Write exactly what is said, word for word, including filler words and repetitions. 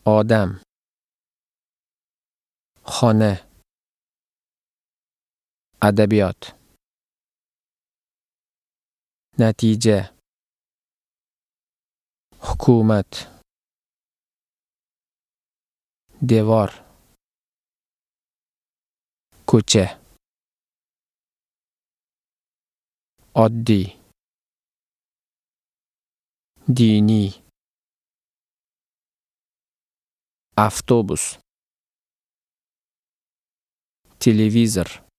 odam, xona, adabiyot, natija, hukumat, devor, ko'cha, oddiy, diniy, avtobus, televizor.